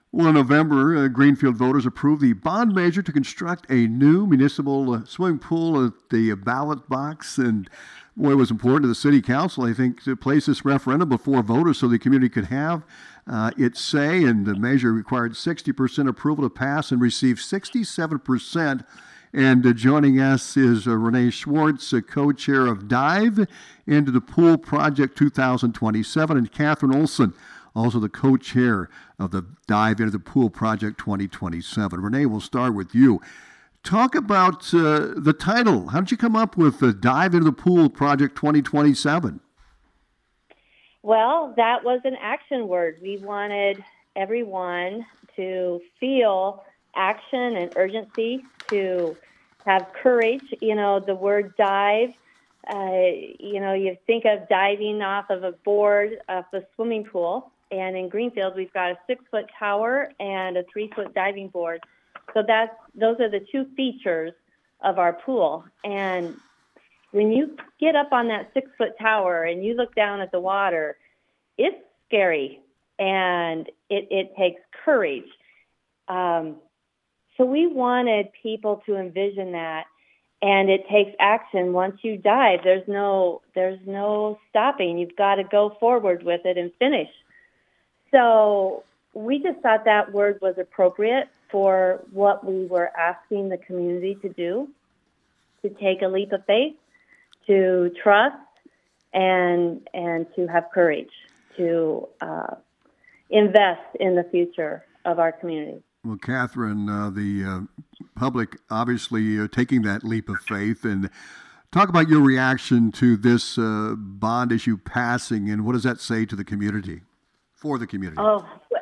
Well, in November, Greenfield voters approved the bond measure to construct a new municipal swimming pool at the ballot box. And boy, it was important to the city council, I think, to place this referendum before voters so the community could have its say. And the measure required 60% approval to pass and received 67%. And joining us is Renee Schwartz, co-chair of Dive into the Pool Project 2027, and Catherine Olson, also the co-chair of the Dive into the Pool Project 2027. Renee, we'll start with you. Talk about the title. How did you come up with the Dive into the Pool Project 2027? Well, that was an action word. We wanted everyone to feel action and urgency, to have courage. You know, the word dive, you think of diving off of a board of a swimming pool. And in Greenfield, we've got a 6-foot tower and a 3-foot diving board. So those are the two features of our pool. And when you get up on that 6-foot tower and you look down at the water, it's scary and it takes courage. So we wanted people to envision that, and it takes action. Once you dive, there's no stopping. You've got to go forward with it and finish. So we just thought that word was appropriate for what we were asking the community to do, to take a leap of faith, to trust, and to have courage, to invest in the future of our community. Well, Catherine, the public obviously taking that leap of faith, and talk about your reaction to this bond issue passing, and what does that say to the community, for the community? Oh,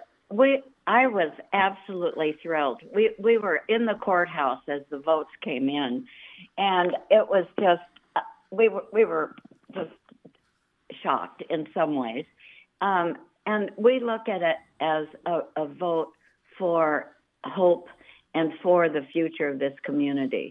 I was absolutely thrilled. We were in the courthouse as the votes came in, and it was just we were just shocked in some ways, and we look at it as a vote for hope and for the future of this community.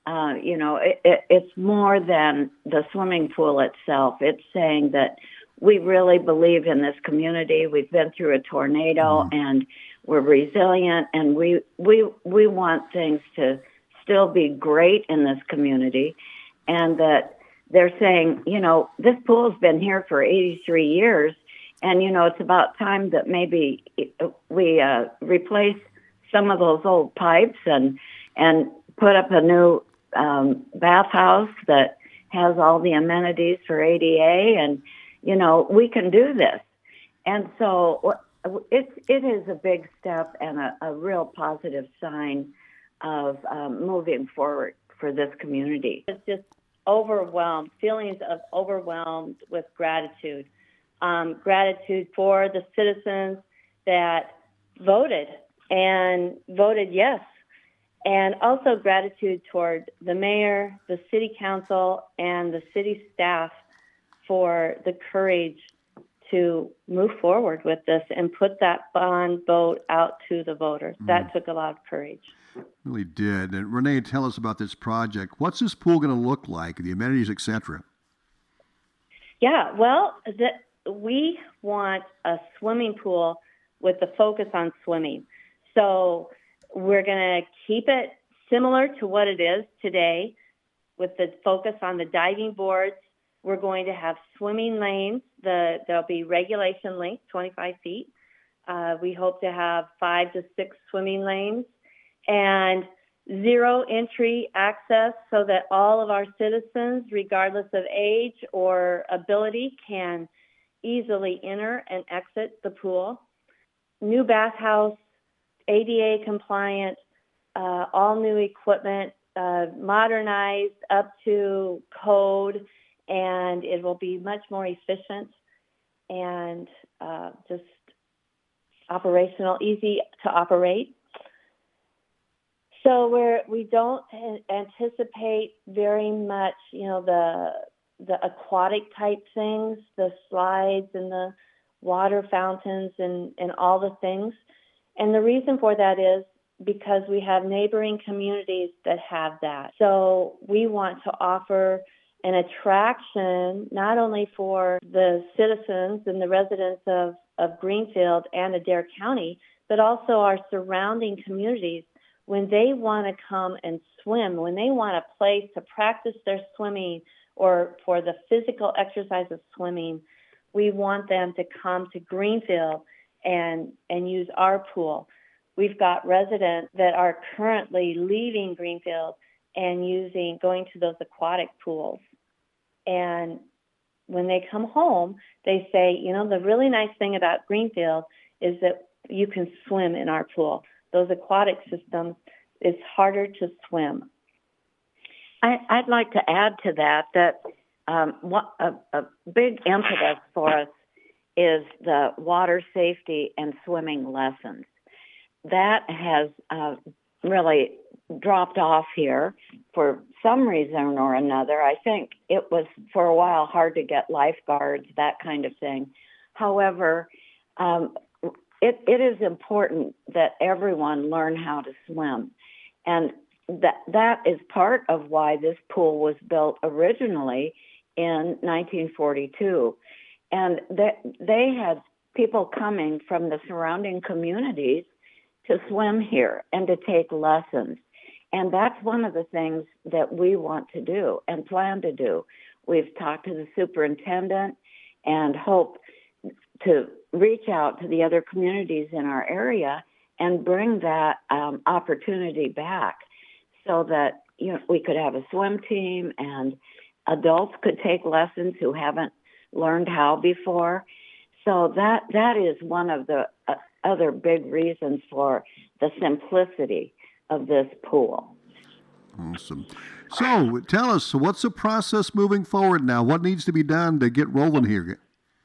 It's more than the swimming pool itself. It's saying that we really believe in this community. We've been through a tornado, and we're resilient, and we want things to still be great in this community, and that they're saying, this pool's been here for 83 years, and, it's about time that maybe we replace some of those old pipes and put up a new bathhouse that has all the amenities for ADA, and, we can do this. And so it is a big step and a real positive sign of moving forward for this community. It's just feelings of overwhelmed with gratitude. Gratitude for the citizens that voted yes, and also gratitude toward the mayor, the city council, and the city staff for the courage to move forward with this and put that bond vote out to the voters. That took a lot of courage. It really did. And Renee, tell us about this project. What's this pool going to look like, the amenities, etc.? Yeah, well, we want a swimming pool with the focus on swimming. So we're going to keep it similar to what it is today with the focus on the diving boards. We're going to have swimming lanes. There'll be regulation length, 25 feet. We hope to have 5 to 6 swimming lanes and zero entry access so that all of our citizens, regardless of age or ability, can easily enter and exit the pool. New bathhouse, ADA compliant, all new equipment, modernized up to code, and it will be much more efficient and just operational, easy to operate. So we don't anticipate very much, the aquatic type things, the slides and the water fountains and all the things. And the reason for that is because we have neighboring communities that have that. So we want to offer an attraction not only for the citizens and the residents of Greenfield and Adair County, but also our surrounding communities. When they want to come and swim, when they want a place to practice their swimming or for the physical exercise of swimming, we want them to come to Greenfield and use our pool. We've got residents that are currently leaving Greenfield and going to those aquatic pools. And when they come home, they say, the really nice thing about Greenfield is that you can swim in our pool. Those aquatic systems, it's harder to swim. I'd like to add to that a big impetus for us is the water safety and swimming lessons. That has really dropped off here for some reason or another. I think it was for a while hard to get lifeguards, that kind of thing. However, it is important that everyone learn how to swim. And that is part of why this pool was built originally in 1942. And they had people coming from the surrounding communities to swim here and to take lessons. And that's one of the things that we want to do and plan to do. We've talked to the superintendent and hope to reach out to the other communities in our area and bring that opportunity back so that we could have a swim team and adults could take lessons who haven't learned how before. So that is one of the other big reasons for the simplicity of this pool. Awesome. So tell us, what's the process moving forward now? What needs to be done to get rolling here?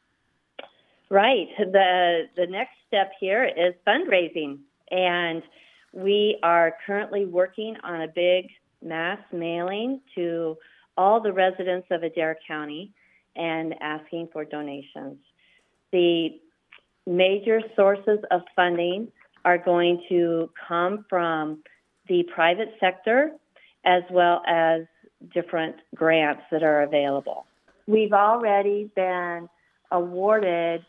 Right. The next step here is fundraising. And we are currently working on a big mass mailing to all the residents of Adair County and asking for donations. The major sources of funding are going to come from the private sector as well as different grants that are available. We've already been awarded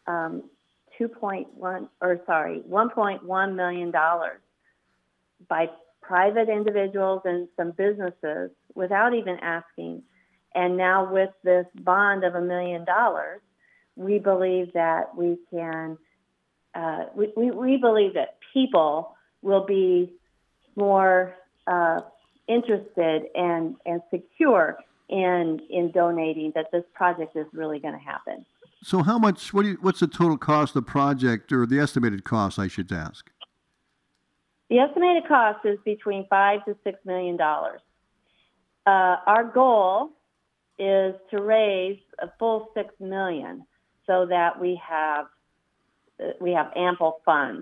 $1.1 million by private individuals and some businesses without even asking. And now with this bond of $1 million, we believe that we can, we believe that people will be more interested and secure in donating, that this project is really going to happen. So how much, what's the total cost of the project, or the estimated cost, I should ask? The estimated cost is between $5 to $6 million. Our goal is to raise a full $6 million so that we have ample funds.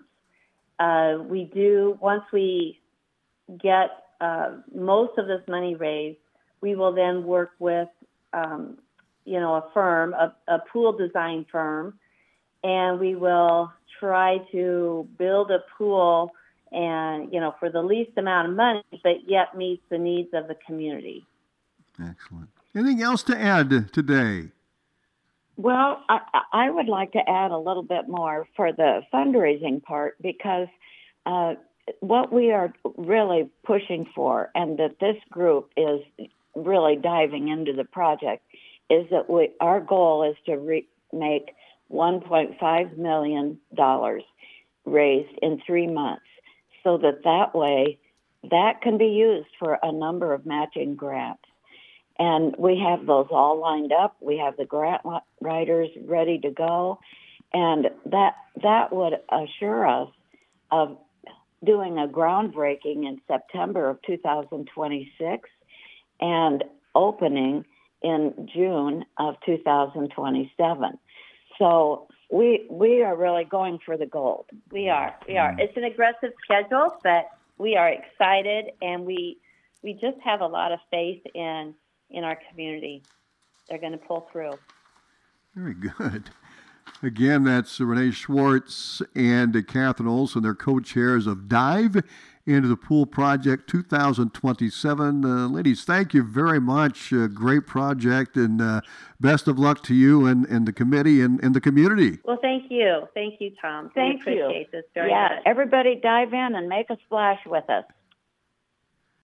Once we get most of this money raised, we will then work with a firm, a pool design firm, and we will try to build a pool and, for the least amount of money, but yet meets the needs of the community. Excellent. Anything else to add today? Well, I would like to add a little bit more for the fundraising part, because what we are really pushing for, and that this group is really diving into the project, is that our goal is to make $1.5 million raised in 3 months, so that way that can be used for a number of matching grants. And we have those all lined up. We have the grant writers ready to go, and that would assure us of doing a groundbreaking in September of 2026 and opening in June of 2027. So we are really going for the gold. We are. It's an aggressive schedule, but we are excited, and we just have a lot of faith in our community. They're going to pull through. Very good. Again, that's Renee Schwartz and Catherine Olson. They're co-chairs of DIVE, into the pool project 2027. Ladies, thank you very much. Great project, and best of luck to you and the committee and the community. Well, thank you. Thank you, Tom. Thank we you. appreciate this very much. Everybody dive in and make a splash with us.